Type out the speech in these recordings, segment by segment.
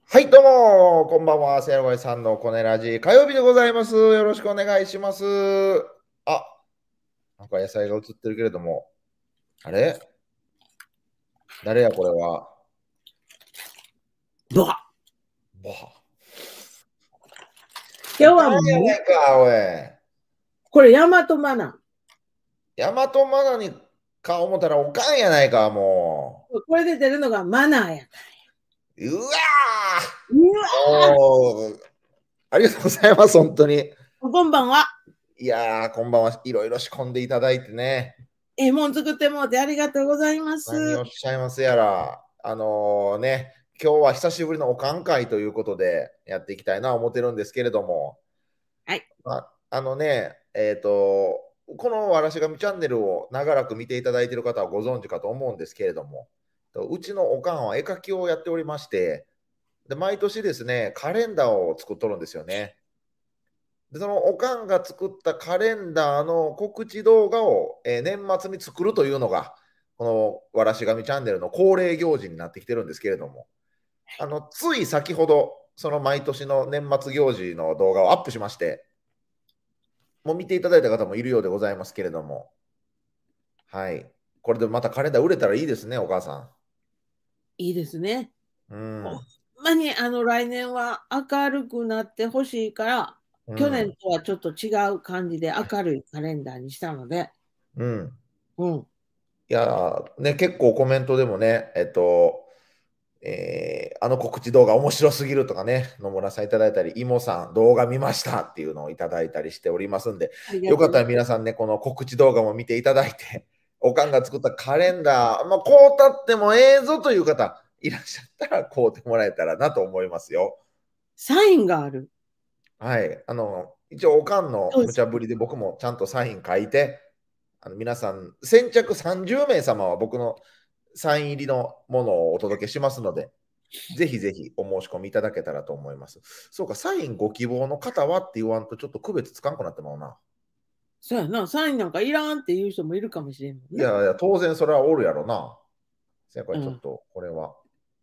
はい、どうも、こんばんは。せやごいさんのコネラジ、火曜日でございます。よろしくお願いします。あ、なんか野菜が映ってるけれども、あれ誰やこれは。 ドア。 ボハ。 今日はいかんやもう、 ないか、おい。 これ、大和マナ大和マナに顔思ったらおかんやないか、もー。これで出るのがマナーや。 う。うわうわーおー、ありがとうございます、本当に。 ー、こんばんは。 いやー、こんばんは。いろいろ仕込んでいただいてね。 もん作ってもうてありがとうございます。 何をおっしゃいますやら、今日は久しぶりのおかん会ということでやっていきたいなと思ってるんですけれども、 はい。 このわらしがみチャンネルを長らく見ていただいている方はご存知かと思うんですけれども、うちのおかんは絵描きをやっておりまして、で毎年ですね、カレンダーを作っとるんですよね。で、そのおかんが作ったカレンダーの告知動画を、年末に作るというのが、このわらしがみチャンネルの恒例行事になってきてるんですけれども、つい先ほど、その毎年の年末行事の動画をアップしまして、もう見ていただいた方もいるようでございますけれども、はい。これでまたカレンダー売れたらいいですね、お母さいいですね。 ん。うほんん。 まに、来年は明るくなってほしいから、去年うん。 とはちょっと違う感じで明るいカレンダーにしたので、 うん。 うん。 いやね、結構コメントでもね、あの告知動画面白すぎるとかね、野村さんいただいたり、イモさん動画見ましたっていうのをいただいたりしておりますんで、 ありがよかったらとうございます。 皆さんね、この告知動画も見ていただいて、おかんが作ったカレンダー、まあ、こうたってもええぞという方いらっしゃったら、こうてもらえたらなと思いますよ。 サインがある。 はい。一応、おかんのそうです。 無茶ぶりで僕もちゃんとサイン書いて、皆さん、先着30名様は僕のサイン入りのものをお届けしますので、ぜひぜひお申し込みいただけたらと思います。そうか、サインご希望の方はって言わんとちょっと区別つかんくなってまうな。 そうやな。サインなんかいらんっていう人もいるかもしれんもんね。 いやいや、当然それはおるやろな。せやからうん。 ちょっとこれは、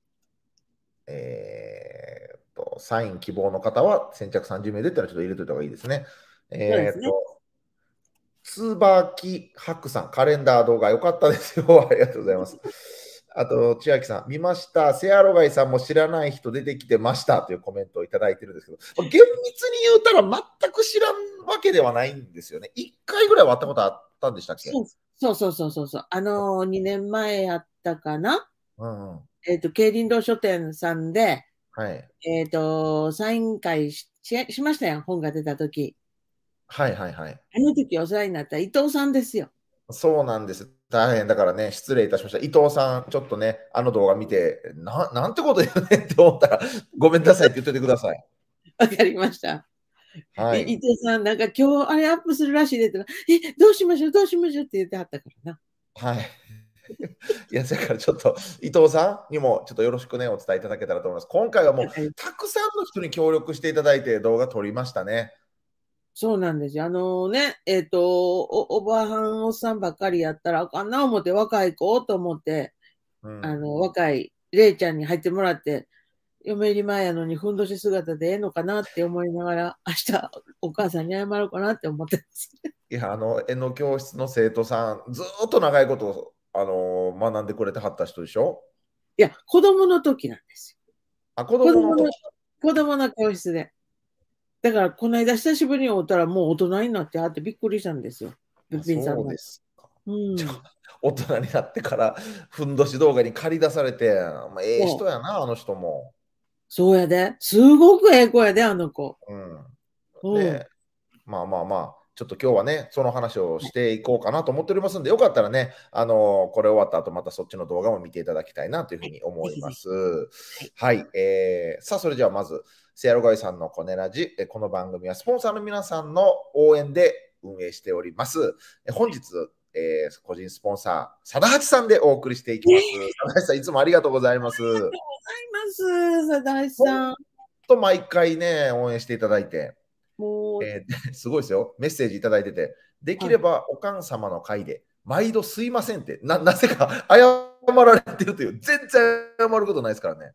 サイン希望の方は先着30名出たらちょっと入れといた方がいいですね。 そうですね。 つばきはくさん、カレンダー動画良かったですよ。ありがとうございます。あと、千秋さん、見ました。セアロガイさんも知らない人出てきてましたというコメントをいただいてるんですけど、厳密に言うたら全く知らんわけではないんですよね。1回ぐらいは会ったことあったんでしたっけ？ そう。2年前やったかな。 うんうん。 競輪堂書店さんで、 はい。 サイン会しましたよ、本が出た時。 はいはいはい。 あの時お世話になった伊藤さんですよ。 そうなんです。大変だからね、失礼いたしました。伊藤さん、ちょっとね、あの動画見て、なんてこと言うねんって思ったら、ごめんなさいって言っててください。 わかりました。伊はい。 藤さん、なんか今日あれアップするらしいでって言ったら、どうしましょう、どうしましょうって言ってはったからな。 はい。いや、だからちょっと伊藤さんにもちょっとよろしくね、お伝えいただけたらと思います。今回はもうわかりたくさんの人に協力していただいて動画撮りましたね。 そうなんですよ。おばはんおっさんばっかりやったらあかんな思って、若い子と思って、 うん。 若いれいちゃんに入ってもらって、嫁入り前やのにふんどし姿でええのかなって思いながら、明日お母さんに謝ろうかなって思ってます。 いや、絵の教室の生徒さん、ずーっと長いこと、学んでくれてはった人でしょ？ いや、子供の時なんですよ。 あ、子子供の、 供の時。 子供の教室で。だから、この間久しぶりに会ったらもう大人になってあってびっくりしたんですよ。べっあ、 ぴんさんの。 そうですか。 うじゃあ、 ん。 大人になってから、ふんどし動画に駆り出されて、まあ、ええ人そう。 やな、あの人も。 そうやで。すごくええ子やで、あの子。 うん。 うん。 で、まあまあまあ、ちょっと今日はね、その話をしていこうかなと思っておりますんで、よかったらね、これ終わった後、またそっちの動画も見ていただきたいなというふうはい。 に思ぜひぜひ。 います。 はい。 はい。さあ、それじゃあまず、セアロガイさんのコネラジ、この番組はスポンサーの皆さんの応援で運営しております。本日、個人スポンサー、貞八さんでお送りしていきます。貞八さん、いつもありがとうございます。 ございます、佐田本さん。 当毎回ね、応援していただいて、 もう、 すごいですよ。メッセージいただいてて、できはい。 ればおかん様の会で、毎度すいませんって、なぜか謝られてるという、全然謝ることないですからね。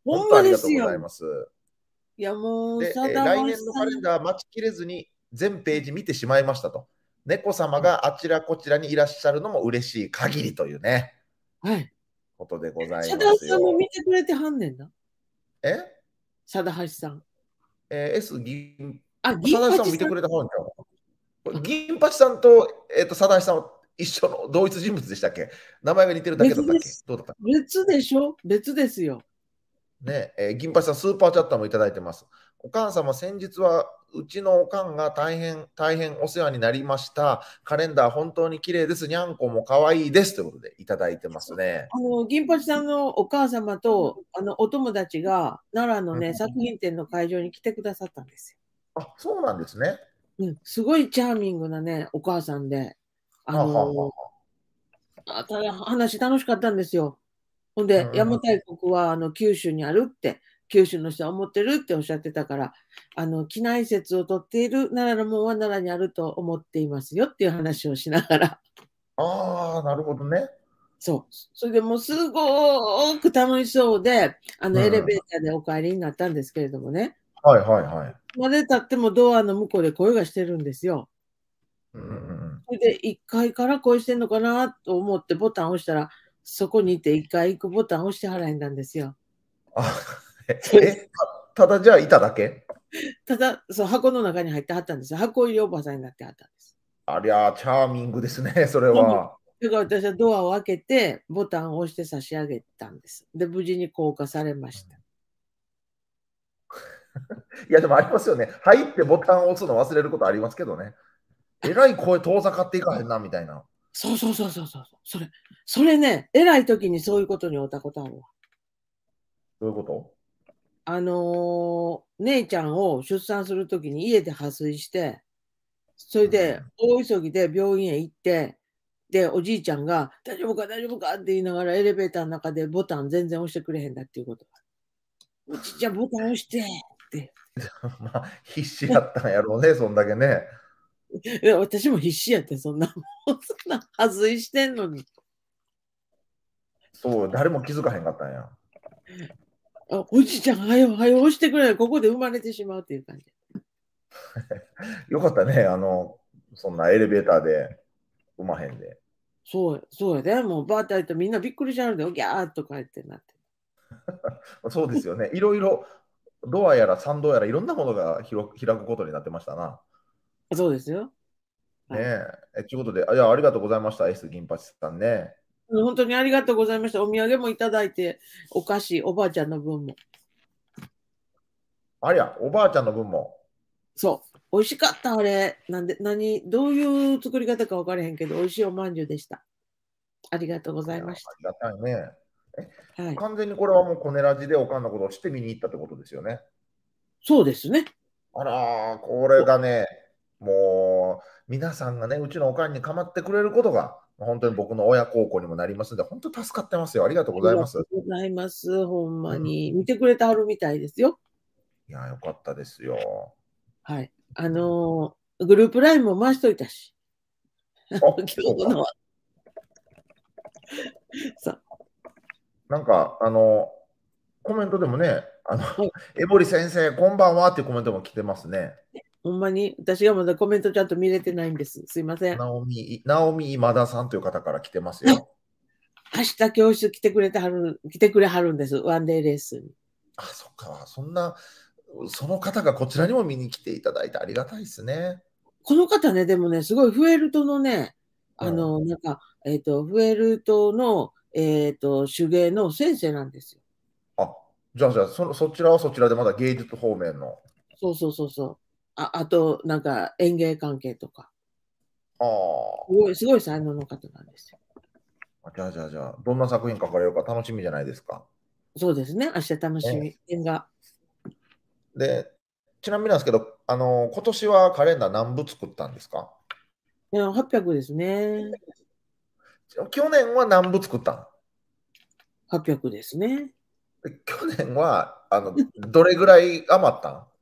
本ほんま当ありがとうごですよ。 ざいます。 いや、もう、 で、 さだ来まさん。 年のカレンダー待ちきれずに全ページ見てしまいましたと。猫様があちらこちらにいらっしゃるのも嬉しい限りというね、 はい。 ことでございさだますよ。 さんも見てくれてはんねんな。 えさだはしさん。 S 銀、 あ、 佐銀八さん。 々木さんも見てくれた方んちゃう。 あ、 銀八さんと、佐々木さんは一緒の同一人物でしたっけ？名前が似てるだけだったっ別です。 け？どうだった別でしょ？別ですよ。 ね、銀八さん、スーパーチャットもいただいてます。お母様、先日はうちのおかんが大変お世話になりました。カレンダー本当に綺麗です。にゃんこも可愛いです。ということでいただいてますね。 銀八さんのお母様と、お友達が、奈良のね、 うん、 作品展の会場に来てくださったんですあ、そうなんですね。 よ。うん、すごいチャーミングなね、お母さんで、あははの、 はただ話楽しかったんですよ。ほんで、邪馬うんうん、 台国は九州にあるって、九州の人は思ってるっておっしゃってたから、畿内説を取っている奈良の門は奈良にあると思っていますよっていう話をしながら、 ああ、なるほどね。 そう。それでもうすごく楽しそうで、エレうんうん、 ベーターでお帰りになったんですけれどもね、 はいはいはい。 まで立ってもドアの向こうで声がしてるんですよ。 うんうんうんそれで1階から声してんのかなと思ってボタンを押したら、そこにいて1階行くボタンを押して払いんだんですよ。 あそれでただじゃあいただけ？ ただ、そう、箱の中に入ってはったんですよ。箱入りおばさんになってはったんです。 ありゃ、チャーミングですね、それうん。 は。 だから私はドアを開けて、ボタンを押して差し上げたんです。で、無事に降下されました。 いや、でもありますよね。入ってボタンを押すの忘れることありますけどね。えらい声遠ざかっていかへんな、みたいな。 そうそうそうそうそう。それね、偉い時にそういうことに会ったことあるわ。 どういうこと？ 姉ちゃんを出産するときに家で破水して、それでうん、 大急ぎで病院へ行って、で、おじいちゃんが、大丈夫か、大丈夫かって言いながらエレベーターの中でボタン全然押してくれへんだっていうことが。おじいちゃんボタン押してって。 まあ、必死やったんやろうね、そんだけね。 いや私も必死やって、そんな、もうそんな破水してんのに。 そう、誰も気づかへんかったんや。 おじいちゃん、はよ、はよ押してくれ、ここで生まれてしまうっていう感じ。 よかったね、そんなエレベーターで産まへんで。 そうやで、もうバーって開いてみんなびっくりしちゃうんで、おぎゃーっとか言ってなって。 そうですよね。いろいろ、ドアやら参道やらいろんなものが開くことになってましたな。 そうですよ。 ねはい。 ということで、いや、ありがとうございました、S 銀八さんね。 本当にありがとうございました。お土産もいただいて、お菓子、おばあちゃんの分も。 ありゃ、おばあちゃんの分も。 そう。美味しかった、あれ。どういう作り方か分からへんけど、美味しいおまんじゅうでした。ありがとうございや、あいましりがたいね。 た。はい。 完全にこれはもうコネラジでおかんのことをして見に行ったってことですよね。 そうですね。 あらー、これがね、もう、皆さんがね、うちのおかんに構ってくれることが、本当に僕の親孝行にもなりますので、本当助かってますよ。ありがとうありがございます。 とうございます。ほんうん、 まに。見てくれてはるみたいですよ。 いや、よかったですよ。 はい。グループラインも回しといたし。 あ、 今そうか。 日のは。さ、 なんか、コメントでもね、 はい。 エボリ先生、こんばんはっていうコメントも来てますね。 ほんまに、私がまだコメントちゃんと見れてないんです。すいません。 ナオミ今田さんという方から来てますよ。 明日教室来てくれはるんです。ワンデーレッスンに。 あ、そっか。その方がこちらにも見に来ていただいてありがたいですね。 この方ね、でもね、すごいフェルトのね、 うん。 フェルトの、手芸の先生なんですよ。 あ、じゃあ、そちらはそちらでまだ芸術方面の。 そうそうそうそう。あと、なんか園芸関係とか。 あすごい才能の方なんですよ。 あ、じゃあ、どんな作品書かれるか楽しみじゃないですか。 そうですね。明日楽しね、 み。縁が。 で、ちなみになんですけど、今年はカレンダー何部作ったんですか？ いや800ですね。 去年は何部作ったん？ 800ですね。 去年は、どれぐらい余ったん？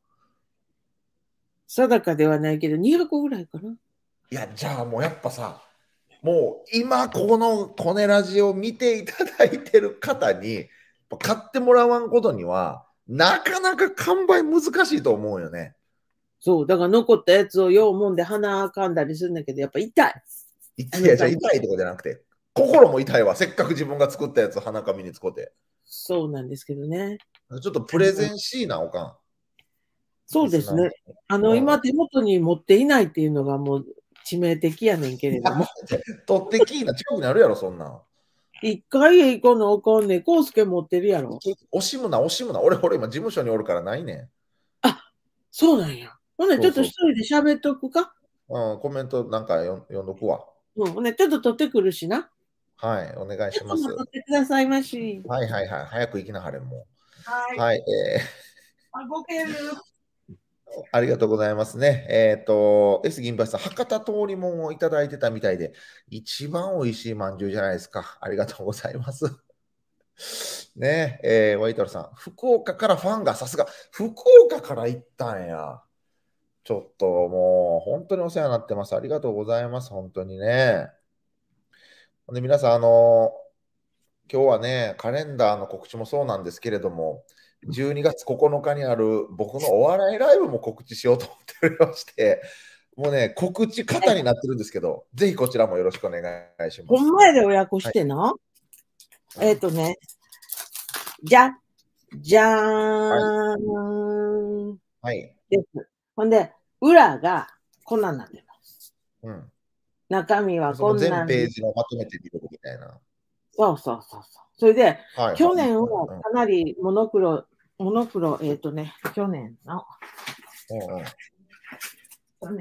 定かではないけど、200個ぐらいかな。 いや、じゃあもうやっぱさ、もう今このコネラジを見ていただいてる方に、 買ってもらわんことには、なかなか完売難しいと思うよね。 そう、だから残ったやつをようもんで鼻かんだりするんだけど、やっぱ痛い。 いや、じゃあ痛いとかじゃなくて、心も痛いわ。せっかく自分が作ったやつ、鼻紙に使って。 そうなんですけどね。 ちょっとプレゼンしいな、おかん。 そうですね。 うん今手元に持っていないっていうのがもう致命的やねんけれども。 取ってきーな、近くにあるやろ、そんなん。 一回行こうのおかんね、コウスケ持ってるやろ。 惜しむな、惜しむな。俺、今、事務所におるからないねん。 あ、そうなんや。ほんで、ちょっと一人で喋っとくか。 うん、コメントなんか読んどくわ。 うん、ほんで、ちょっと取ってくるしな。 はい、お願いします。 ちょっと取ってくださいまし。 はいはいはい、早く行きなはれ、もはい。 う。はい、 ごける。 ありがとうございますね。S 銀橋さん、博多通りもんをいただいてたみたいで、一番美味しいまんじゅうじゃないですか。ありがとうございます。ねワイトルさん、福岡からファンがさすが、福岡から行ったんや。ちょっともう、本当にお世話になってます。ありがとうございます。本当にね。で、皆さん、今日はね、カレンダーの告知もそうなんですけれども、12月9日にある僕のお笑いライブも告知しようと思っておりまして、もうね、告知方になってるんですけど、ぜひこちらもよろしくお願いします。 ほんまやで親子してな。ね、じゃーん。 はい。 です。ほんで、裏がこんなんなってます。 うん。 中身はそのこんなん全ページのまとめてみるみたいな。 そうそうそうそう。それで、 はい、 去年はかなりモノクロ、去年の、去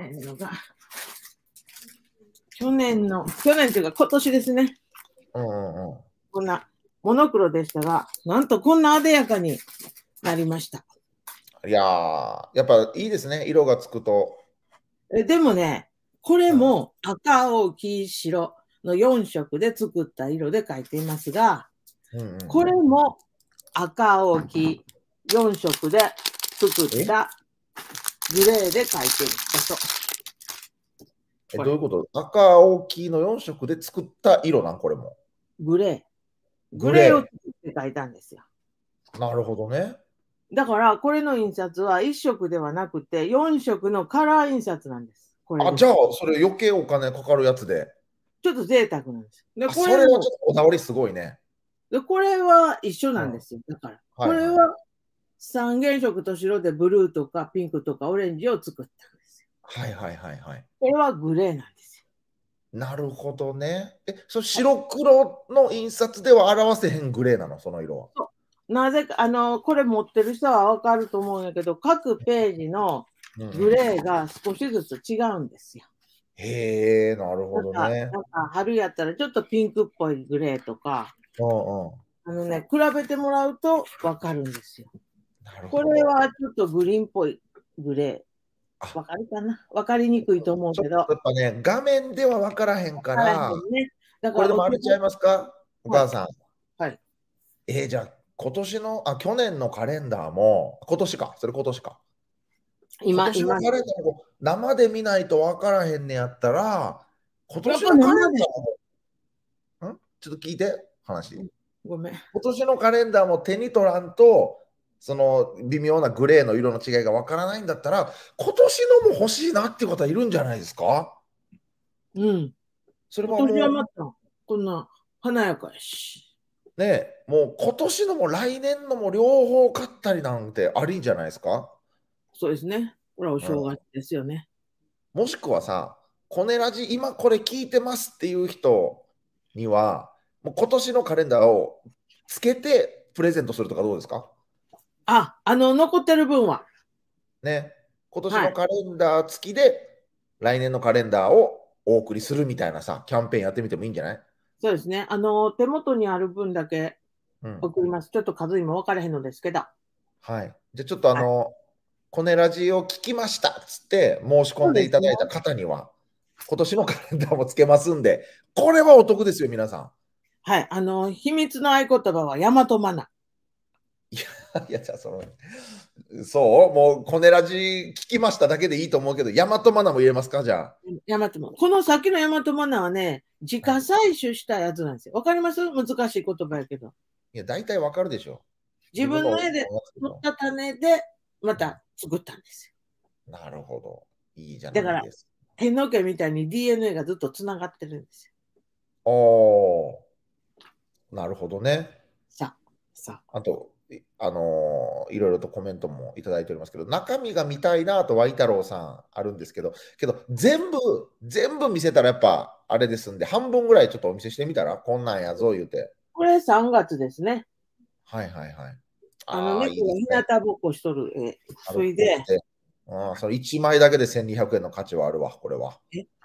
年というか今年ですね。こんなモノクロでしたが、なんとこんな艶やかになりました。 いやー、やっぱいいですね、色がつくと。 でもね、これも赤、青、黄、白の4色で作った色で描いていますが、これも赤、青、黄、4色で作ったグレーで描いてる人。どういうこと？赤、青、黄の4色で作った色なん、これも。 グレーを作って描いたんですよ。 なるほどね。 だから、これの印刷は1色ではなくて、4色のカラー印刷なんです。 じゃあ、それ余計お金かかるやつで。 ちょっと贅沢なんです。でそれはちょっとこだわりすごいね。 で、これは一緒なんですよ。だから、これは三原色と白でブルーとかピンクとかオレンジを作ったんですよ。 はいはいはいはい。 これはグレーなんですよ。なるほどね。そ白黒の印刷では表せへんグレーなの、その色は。 なぜか、これ持ってる人はわかると思うんだけど、各ページのグレーが少しずつ違うんですよ。 へえ、なるほどね。 なんか春やったらちょっとピンクっぽいグレーとか、比べてもらうとわかるんですよ。これはちょっとグリーンっぽいグレー。わかるかな？わかりにくいと思うけど。 やっぱね、画面ではわからへんから、これでもあれちゃいますか、お母さん。 はい。 じゃあ、去年のカレンダーも、今年か。今年のカレンダーも生で見ないと分からへんねやったら、今年のカレンダーも、ちょっと聞いて、話。 ごめん。 今年のカレンダーも手に取らんと、その微妙なグレーの色の違いが分からないんだったら、今年のも欲しいなっていう方いるんじゃないですか？ うん。 それはもう、 今年はまた、こんな華やかやし。 ね、もう今年のも来年のも両方買ったりなんてありんじゃないですか？ そうですね。これはお正月ですよね。 もしくはさ、コネラジ今これ聞いてますっていう人には、もう今年のカレンダーをつけてプレゼントするとかどうですか？ 残ってる分は。 ね、今年のカレンダー付きで、来年のカレンダーをお送りするみたいなさ、キャンペーンやってみてもいいんじゃない？ そうですね。手元にある分だけ送ります。ちょっと数にも分からへんのですけど。 はい。じゃあちょっとコネラジを聞きましたっつって申し込んでいただいた方には、今年のカレンダーもつけますんで、これはお得ですよ、皆さん。 はい。秘密の合言葉は大和マナ。 いや、じゃあそうもうコネラジ聞きましただけでいいと思うけど、大和マナも入れますか？じゃあ。 大和マナ。このさっきの大和マナはね、自家採取したやつなんですよ。わかります？難しい言葉やけど。 いや、大体わかるでしょ。 自分の絵で取った種で、また作ったんですよ。なるほど。いいじゃよ。だから、 ないですか。 天皇家みたいに DNA がずっとつながってるんですよ。 おー、なるほどね。 さあ、さあ。 あと、いろいろとコメントもいただいておりますけど、中身が見たいなと、ワイ太郎さんあるんですけど、全部見せたらやっぱあれですんで、半分ぐらいちょっとお見せしてみたら、こんなんやぞ言うて。 これ3月ですね。 はいはいはい。いい猫が日ですね。 向ぼっこしとる絵。それで、 その1枚だけで1200円の価値はあるわ、これは。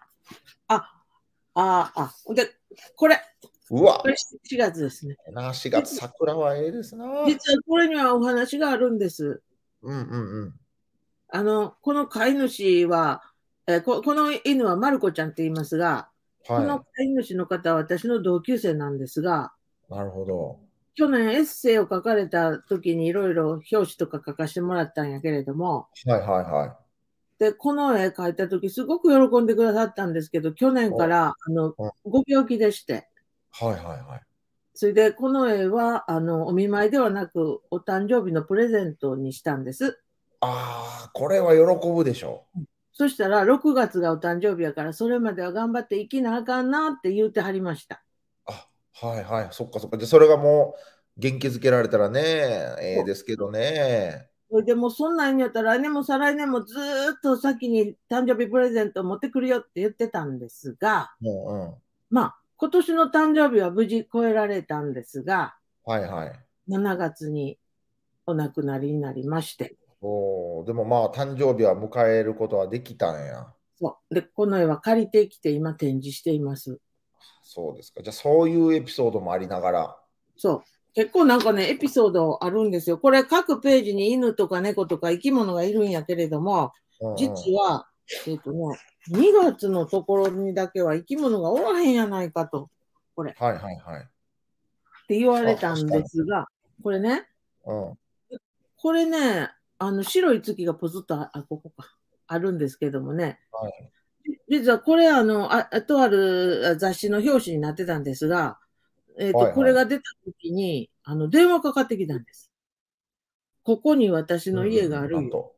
で、これうわ、 これ4月ですね。 4月、桜はええですな。 実はこれにはお話があるんです。 うんうんうん。 この飼い主は、この犬はマルコちゃんって言いますが、このは飼い主の方は私の同級生なんですが、 い。なるほど。 去年エッセイを書かれた時にいろいろ表紙とか書かせてもらったんやけれども、 はいはいはい。 で、この絵描いた時すごく喜んでくださったんですけど、去年からご病気でして、 はいはいはい。 それでこの絵はお見舞いではなくお誕生日のプレゼントにしたんです。 これは喜ぶでしょう。 そしたら6月がお誕生日やからそれまでは頑張って生きなあかんなって言うてはりました。 はいはい。そっかそっか。で、それがもう元気づけられたらね、ですけどね。 それでもそんなんやったら来年も再来年もずっと先に誕生日プレゼントを持ってくるよって言ってたんですが、 もまあ今年の誕生日は無事超えられたんですが、 はいはい。 7月にお亡くなりになりまして。 でもまあ、誕生日は迎えることはできたんや。 そうで、この絵は借りてきて今展示しています。 そうですか。じゃあ、そういうエピソードもありながら。 そう。結構なんかね、エピソードあるんですよ。これ各ページに犬とか猫とか生き物がいるんやけれども、実は、2月のところにだけは生き物がおらへんやないかと。これ。 はいはいはい。 って言われたんですが、これね、これね、白い月がポツッと、ここか、あるんですけどもね、 はい、 実はこれとある雑誌の表紙になってたんですが、これが出た時に、電話かかってきたんです。ここに私の家があるよ。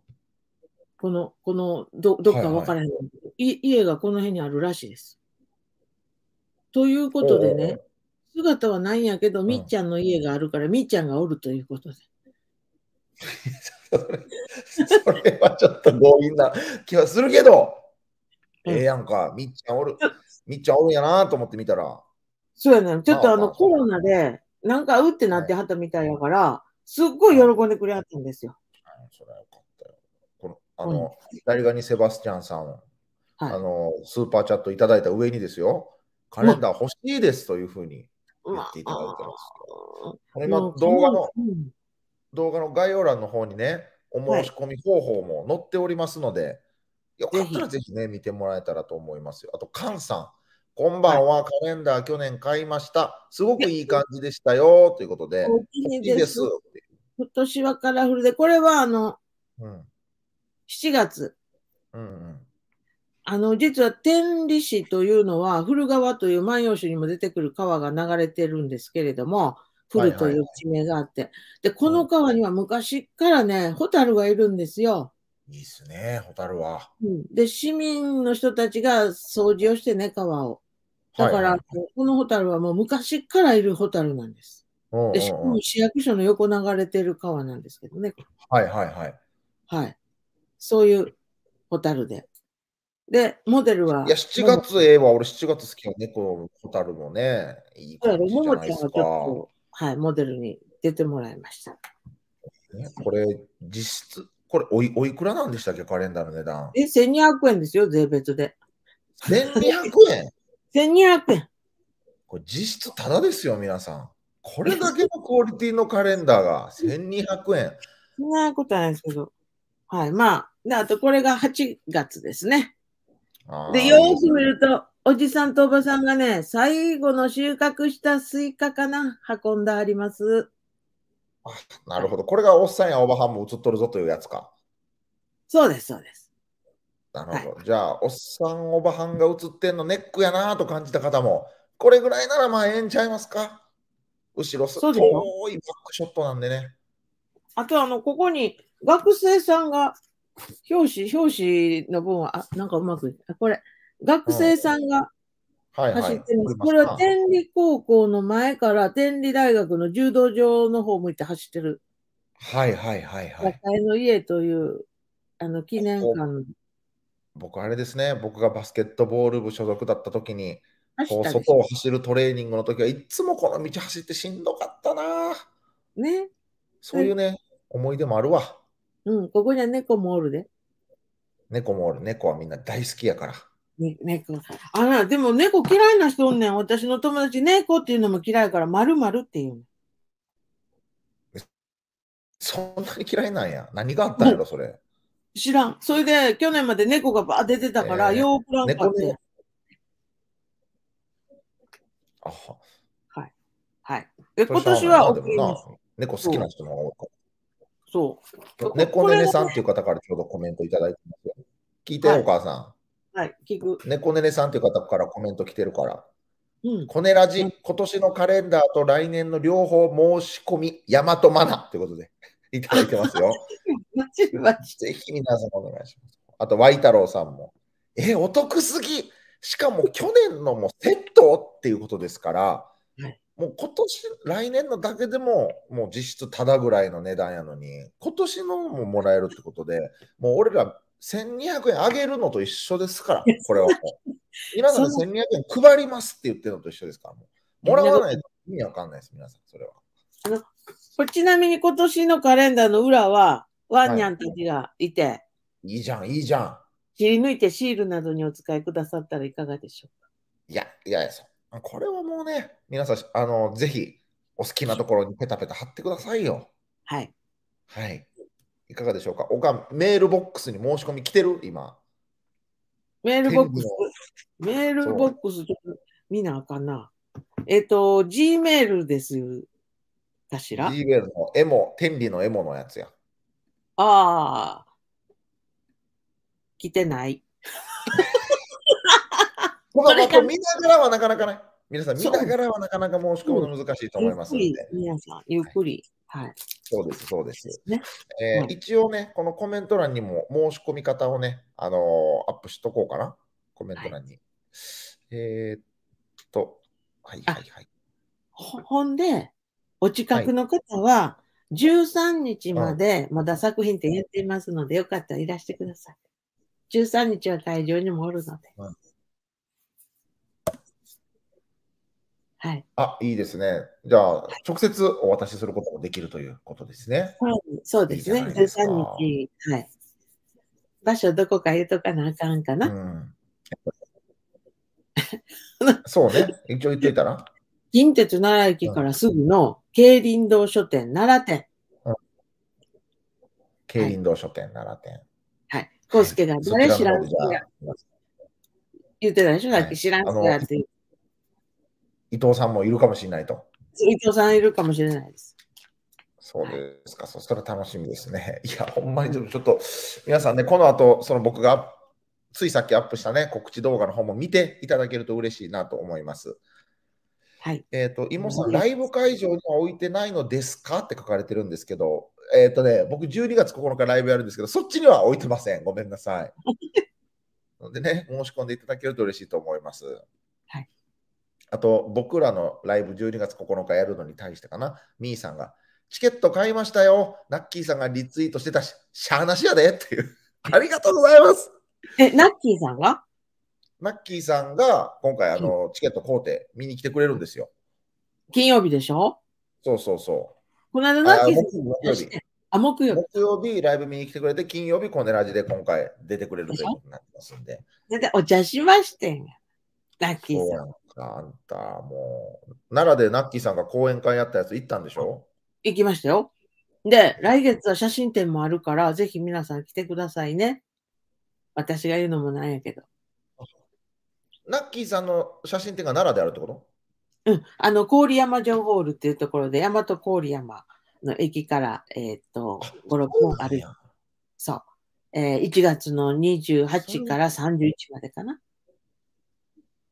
どっかわからへん、家がこの辺にあるらしいです。ということでね、姿はないんやけど、みっちゃんの家があるから、みっちゃんがおるということで。 それはちょっと強引な気はするけど、やんか、みっちゃんおるんやなと思って見たら。 そうやね。ちょっとコロナで、なんかうってなってはったみたいやから、すっごい喜んでくれはったんですよ。 それはよかったよ。ダリガニセバスチャンさん、スーパーチャットいただいた上にですよ、カレンダー欲しいですというふうに言っていただいてますよ。今、動画の概要欄の方にね、お申し込み方法も載っておりますので、よかったらぜひね、見てもらえたらと思いますよ。あと、カンさん、こんばんは、カレンダー去年買いました。すごくいい感じでしたよ、ということで、 欲しいです。今年はカラフルで、これは7月。実は天理市というのは、古川という万葉集にも出てくる川が流れてるんですけれども、古という地名があって、で、この川には昔からね、ホタルがいるんですよ。 いいですね、ホタルは。 で、市民の人たちが掃除をしてね、川を。だから、このホタルはもう昔からいるホタルなんです。で、しかも市役所の横流れてる川なんですけどね。 はいはいはい。 はい。そういうホタルで。で、モデルは。 いや、7月は俺7月好きよ、猫、ホタルもね。いい感じじゃないですか。 はい、モデルに出てもらいました。 これ、実質、これおいくらなんでしたっけ、カレンダーの値段。 1200円ですよ、税別で。 1200円 ?1200 円。 これ実質ただですよ、皆さん。これだけのクオリティのカレンダーが1200円。 そんなことはないですけど。はい、まあ、で、あとこれが8月ですね。で、よく見ると、おじさんとおばさんがね、最後の収穫したスイカかな、運んであります。 なるほど。これがおっさんやおばはんも映っとるぞというやつか。 そうです、そうです。 なるほど。じゃあ、おっさんおばはんが映ってんのネックやなと感じた方も、これぐらいならまあええんちゃいますか。 後ろそうでしょ。 遠いバックショットなんでね。 あと、ここに学生さんが、表紙の分は、なんかうまくいった。これ、学生さんがはいはい。 走ってます。これは天理高校の前から天理大学の柔道場の方向いて走ってる。 はいはいはいはい。 野菜の家という記念館。 僕、あれですね、僕がバスケットボール部所属だった時に、こう外走ったでしょ。 を走るトレーニングの時はいつもこの道走ってしんどかったな。 ね。 そういうね、思い出もあるわ。 うん、ここには猫もおるで。 猫もおる。猫はみんな大好きやから。 猫。でも猫嫌いな人おんねん。私の友達、猫っていうのも嫌いから、〇〇っていうの。 そんなに嫌いなんや。何があったんやろ、それ。 知らん。それで、去年まで猫がバー出てたから、ようくらんかって。 猫ね。あは。 はい。はい。今それしゃあないな、 年はで OK もな。 です。 猫好きなそう。 人の方が多いかそら。 う。 猫ねねこれがね、 さんっていう方からちょうどコメントいただいてますよ。聞いて、 はい。 お母さはい。聞く。 ん。猫ねねさんっていう方からコメント来てるから。 うん。 コネラジ、今年のカレンダーと来年の両方申し込み、大和マナということでいただいてますよ。 バチバチ。 ぜひ皆さんお願いします。あと、ワイ太郎さんも。お得すぎ。しかも去年のもセットっていうことですから、 はい。 もう今年、来年のだけでも、もう実質ただぐらいの値段やのに、今年のももらえるってことで、もう俺ら1200円上げるのと一緒ですから、これはもう。皆さんでそんな、 1200円配りますって言ってるのと一緒ですから、もらわないと意味わかんないです、皆さん、それは。 あの、ちなみに今年のカレンダーの裏は、ワンはい。 ニャンたちがいて、 いいじゃん、いいじゃん。 切り抜いてシールなどにお使いくださったらいかがでしょうか。 いや、いやいや、これはもうね、皆さん、ぜひ、お好きなところにペタペタ貼ってくださいよ。 はい。 はい。いかがでしょうか。メールボックスに申し込み来てる今。 メールボックス、 天理の、 メールボそックス、ちょっと見なあかんな。G メールですかしう、 ら。 Gmail のエモ、天理のエモのやつや。 ああ、来てない。それか、 これ見ながらはなかなかね、皆さん見そう、 ながらはなかなか申し込むの難しいと思いゆっくり、 ますんで。 皆さん、ゆっはい、 くり。はい。 そうです、そうです。 ね。はい。 一応ね、このコメント欄にも申し込み方をね、アップしとこうかな。コメンはい。 ト欄に。えーっはいはあ、 いはい。 ほんで、お近はい。 くの方は、13日うん。 までまだ作品展やっていますので、よかったらいらしてください。13日は会場にもおるので。 うん、 はい。 いいですね。じゃあ、直接お渡しすることもできるということですね。 はい、そうですね。 いいじゃないです 13 か。 日、はい。場所どこか言うとかなあかんかな。 うん。そうね。一応言っといたら。 近鉄奈良駅うん。 からすぐの競輪堂書店奈良店。 うん、競はい。 輪堂書店奈良店。 はい。康はい。 介がそちらの誰知ら方でじゃあ、 ん人や言ってたでしょさはい。 っき知らん人やって。 伊藤さんもいるかもしれないと。 伊藤さんいるかもしれないです。 そうはい。 ですか。そしたら楽しみですね。いや、ほんまにちょっと、皆さんね、この後、その僕がついさっきアップしたね、告知動画の方も見ていただけると嬉しいなと思います。 はい。 妹さん、ライブ会場には置いてないのですかって書かれてるんですけど、僕12月9日ライブやるんですけど、そっちには置いてません。ごめんなさい。のでね、申し込んでいただけると嬉しいと思います。 はい。 あと、僕らのライブ12月9日やるのに対してかな、みーさんが、チケット買いましたよ。ナッキーさんがリツイートしてたし、しゃーなしやでっていう。ありがとうございます。 ナッキーさんがナッキーさんが今回チケット買うて見に来てくれるんですよ。 金曜日でしょ。 そうそうそこの間う。 ナッキーさん木曜日。 出して。木曜日。 木曜日ライブ見に来てくれて、金曜日コネラジで今回出てくれるでしょ。 ということになってますんで。 で、お茶しましてん。ナッキーさん。 そうやんか、あんた、もう。奈良でナッキーさんが講演会やったやつ行ったんでしょ。 行きましたよ。で、来月は写真展もあるから、ぜひ皆さん来てくださいね。私が言うのもなんやけど。 ナッキーさんの写真展が奈良であるってこと。 うん。郡山城ホールっていうところで、大和郡山の駅から、5、6分歩いて。そう。1月の28から31までかな。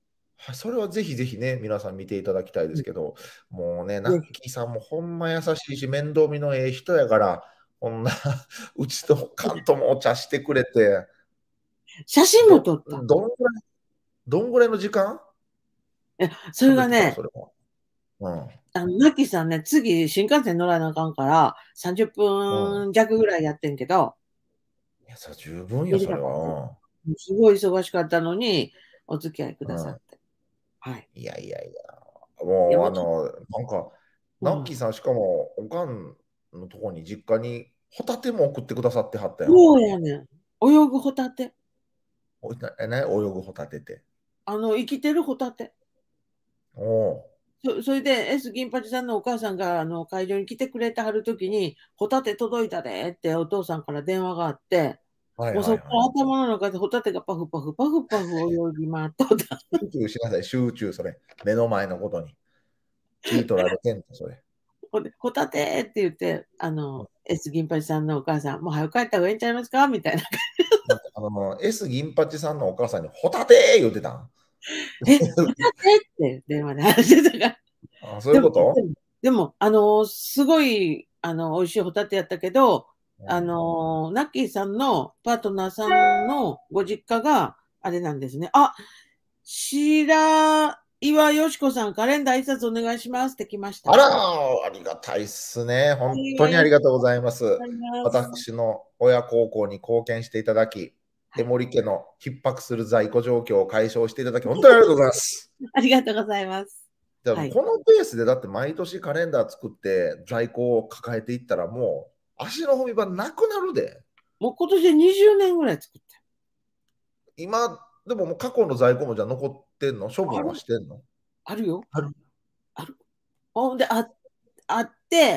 はい、それはぜひぜひね、皆さん見ていただきたいですけど、もうね、ナッぜひ。 キーさんもほんま優しいし、面倒見のええ人やから、こんなうちとカントもお茶してくれて、 写真も撮った。 どんぐらいの時間それ喋ってた、 がね、 それは。うん。 ナッキーさんね、次、新幹線乗らなあかんから、30 うん。 分弱ぐらいやってんけど、 いや、それ十分よ、それ短かった。 は。 すごい忙しかったのに、お付き合いくうん。 ださって。はい。 いやいやいや、 いや、 もう、 もうちょっなんか、 と、うん。 ナッキーさん、しかも、おかんのとこに、実家に、ホタテも送ってくださってはったやん。 そうやねん。泳ぐホタテ。 泳ぐホタテって。 生きてるホタテ。 おお。 それで、銀八さんのお母さんが会場に来てくれてはるときに、ホタテ届いたでってお父さんから電話があって、 はいもうそこからはいはい。 頭の中でホタテがパフパフパフパフ泳ぎ回っとった。 集中しなさい、集中、それ。目の前のことに。気取られてんの、それ。 ほんでホタテって言って、銀八さんのお母さん、もう早く帰った方がいいんちゃいますかみたいな。 なんかS 銀八さんのお母さんに、ホタテ言ってたん。 ホタテって電話で話してたから。 あ、そういでも、 うこと？ すごい、美味しいホタテやったけど、 うん、 ナッキーさんのパートナーさんのご実家が、あれなんですね。あ、白岩よしこさん、カレンダー一冊お願いしますって来ました。 あらー、ありがたいっすね。本当白岩よしにありがとうございます。 こあります。 私の親孝行に貢献していただき、 はい。 江森家の逼迫する在庫状況を解消していただき、本当にありがとうございます。 ありがとうございます。 でもはい。 このペースでだって毎年カレンダー作って在庫を抱えていったらもう足の踏み場なくなるで。 もう今年で20年ぐらい作って。 今、でももう過去の在庫もじゃあ残ってんの？処分はあるしてんの？ あるよ。 ある。 ある。ほんで、あって、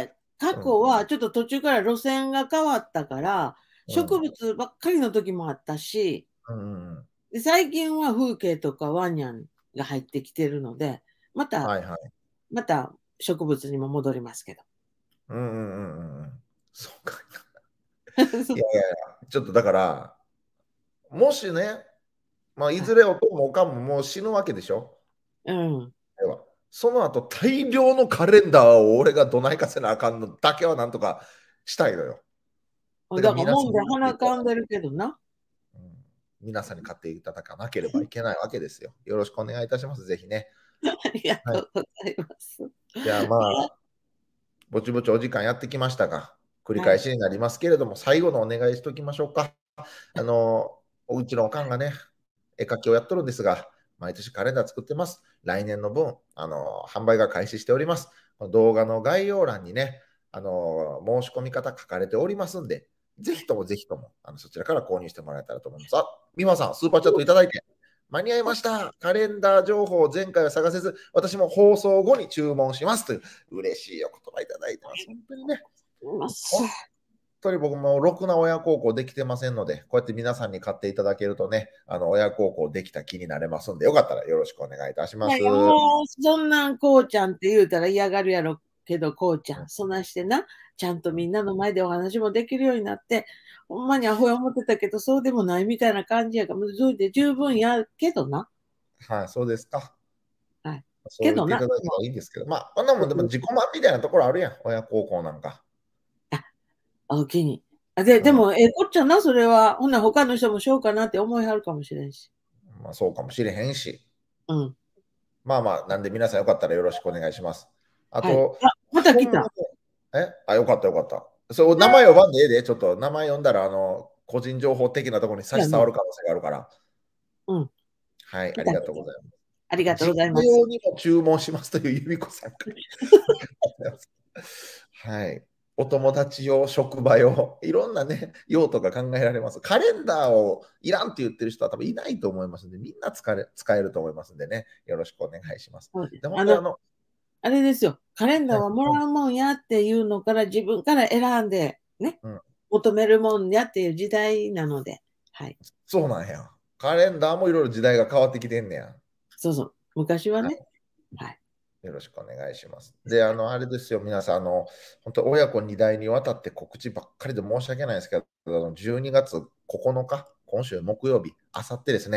過うん。 去はちょっと途中から路線が変わったから、植うん。 物ばっかりの時もあったし、 うん。 で最近は風景とかワンニャンが入ってきてるので、また、 はいはい。 また植物にも戻りますけど。 うんうんうんうん。そうか。 そういやいやいや、ちょっとだから、もしね、まあ、いはい。 ずれおとんもおかんももう死ぬわけでしょ。 うん。 ではその後、大量のカレンダーを俺がどないかせなあかんのだけはなんとかしたいのよ。だからだから皆さんにもんで買っていただ鼻かんでるけどな。 うん、皆さんに買っていただかなければいけないわけですよ。よろしくお願いいたします。ぜひね。 ありがはい。 とうございます。 じゃあまあ、ぼちぼちお時間やってきましたが、繰りはい。 返しになりますけれども、最後のお願いしときましょうか。おうちのおかんがね、絵描きをやっとるんですが、毎年カレンダー作ってます。来年の分、販売が開始しております。動画の概要欄にね、申し込み方書かれておりますんで、ぜひともぜひとも、そちらから購入してもらえたらと思います。あ、美穂さん、スーパーチャットいただいて、間に合いました。カレンダー情報を前回は探せず、私も放送後に注文しますという嬉しいお言葉いただいてます。本当にね。 ます。 本当に僕もろくな親孝行できてませんので、こうやって皆さんに買っていただけるとね、親孝行できた気になれますんで、よかったらよろしくお願いいたします。 いやいや、もう、そんなんこうちゃんって言うたら嫌がるやろけど、こうちゃん、そないしてな、ちゃんとみんなの前でお話もできるようになって、ほんまにアホや思ってたけど、そうでもないみたいな感じやから、もうそれで十分やけどな。 はい、そうですか。 はい。 そう言っけどな、 ていただいたらいいんですけど、まあ、こんなもんでも自己満みたいなところあるやん、親孝行なんか。 あ、おおきに。 うん、 でも、こっちゃな、それは。ほんなら他の人もしようかなって思いはるかもしれんし。 まあ、そうかもしれへんし、 うん。 まあまあ、なんで皆さんよかったらよろしくお願いします。あはい。 と、 あ、またほんま来た。 よかったよかった。そう、名前呼ばんでええで、ちょっと名前呼んだら、個人情報的なところに差しいやね。 障る可能性があるから。 うん。 はい、あり来た来た。 がとうございます。 ありがとうご実ざいます。 家用にも注文しますという由美子さんから。はい。お友達用、職場用、いろんなね、用途が考えられます。カレンダーをいらんって言ってる人は多分いないと思いますので、みんな使えると思いますのでね、よろしくお願いします。 そうです。 で、本当にあれですよ。カレンダーはい、 はもらうもんやっていうのから自分から選んで、ね、 うん、 求めるもんやっていう時代なので、はい。 そうなんや。カレンダーもいろいろ時代が変わってきてんねや。 そうそう。昔ははね、はい。 い、よろしくお願いします。で、あれですよ、皆さん、本当、親子2代にわたって告知ばっかりで申し訳ないですけど、12月9日、今週木曜日、あさってですね、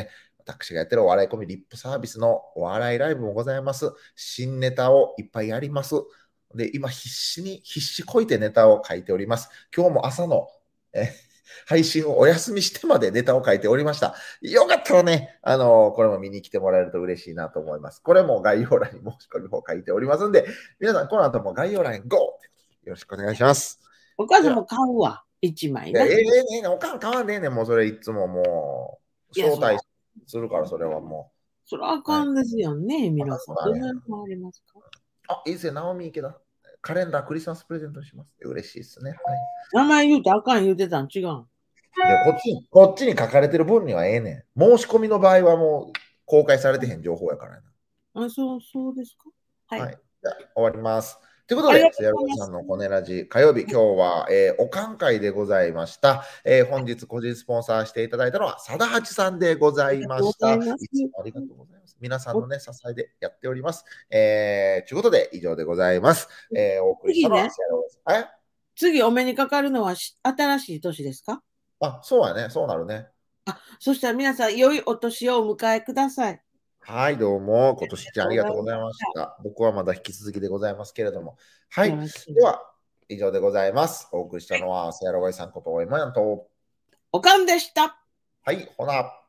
私がやってるお笑いコミリップサービスのお笑いライブもございます。新ネタをいっぱいやります。で、今必死こいてネタを書いております。今日も朝の配信をお休みしてまでネタを書いておりました。よかったらね、これも見に来てもらえると嬉しいなと思います。これも概要欄に申し込みを書いておりますんで、皆さんこの後も概要欄に GO! よろしくお願いします。 お母さんも買うわ、1枚ね。 おかん買わねえねん、もうそれいつももう、招待するから、それはもう。それはあかんですよね、皆さん。どんなたありますか？ あ、いいですよ、ナオミいけど。カレンダークリスマスプレゼントします。嬉しいですね。はい。 名前言うてあかん言うてたん違う。 こっちに書かれてる分にはええねん。申し込みの場合はもう公開されてへん情報やからな。そうですか。 はい。じゃあ終わります。ということで、せやろさんのコネラジ火曜日、今日は、おかん会でございました。本日個人スポンサーしていただいたのは、さだはちさんでございました。いつもありがとうございます。皆さんのね、支えでやっております。ということで、以上でございます。お送りしたのは、せやろさん。 次お目にかかるのは新しい年ですか？ あ、そうやね。そうなるね。 そしたら皆さん、良いお年をお迎えください。 はい、どうも。今年一ありがとうございました。僕はまだ引き続きでございますけれども。はい。では、以上でございます。お送りしたのは、せやろがいさんこと、今やんと。 おかんでした。 はい、ほな。